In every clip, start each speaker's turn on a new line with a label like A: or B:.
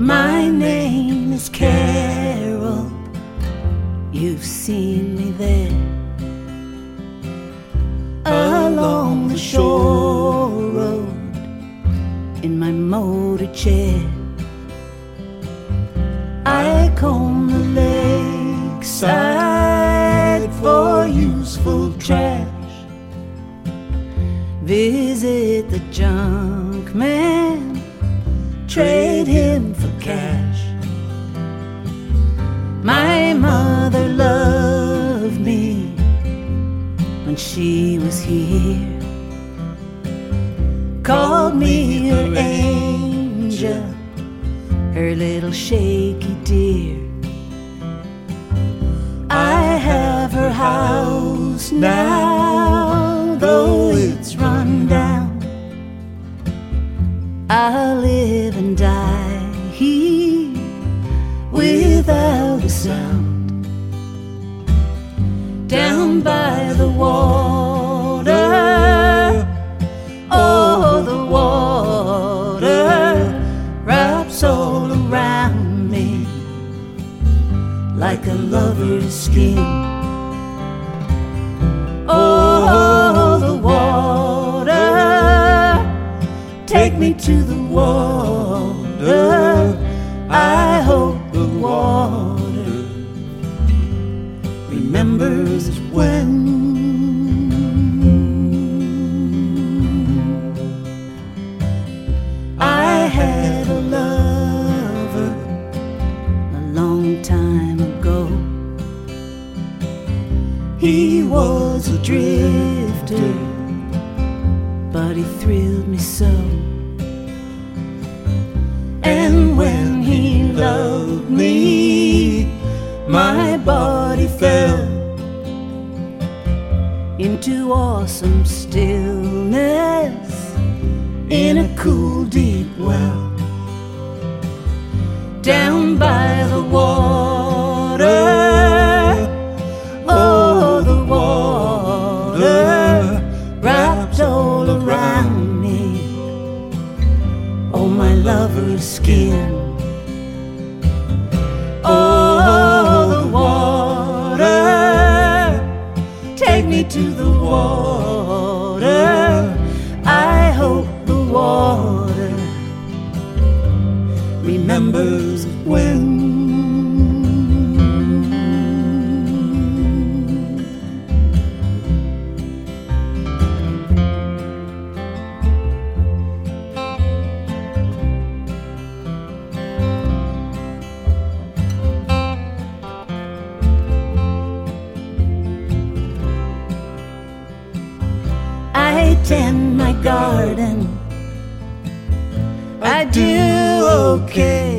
A: My name is Carol. You've seen me there along the shore road in my motor chair. I comb the lakeside for useful trash, visit the junk man, trade him for cash. My mother loved me when she was here, called me her angel, her little shaky dear. I have her house now, though it's run down. I'll live and die here without a sound. Down by the water, oh, the water wraps all around me like a lover's skin. Oh, the water, take me to the water. I hope the water remembers when I had a lover a long time ago. He was a drifter, but he thrilled me so. And when he loved me, my body fell into awesome stillness in a cool deep well. Down by the water, oh, the water wrapped all around me, oh, my lover's skin. Oh, the water, take me to the water. I hope the water remembers when I tend my garden. I do okay.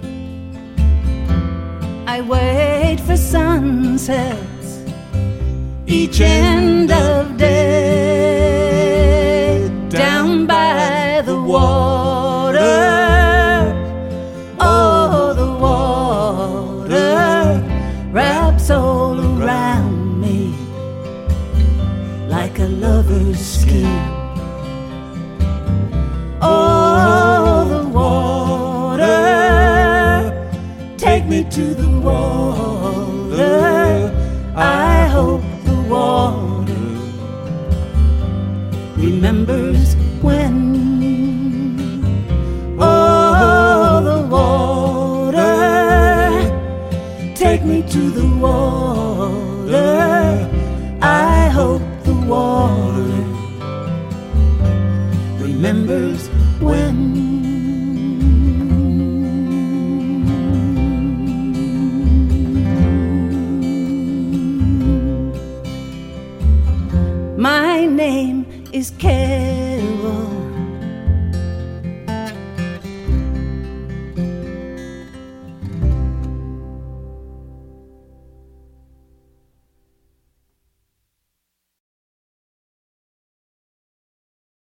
A: I wait for sunsets each end of day. Down by the water, oh, the water wraps all around me like a lover's skin. Oh, the water, take me to the water. I hope the water remembers when. Oh, the water, take me to the water.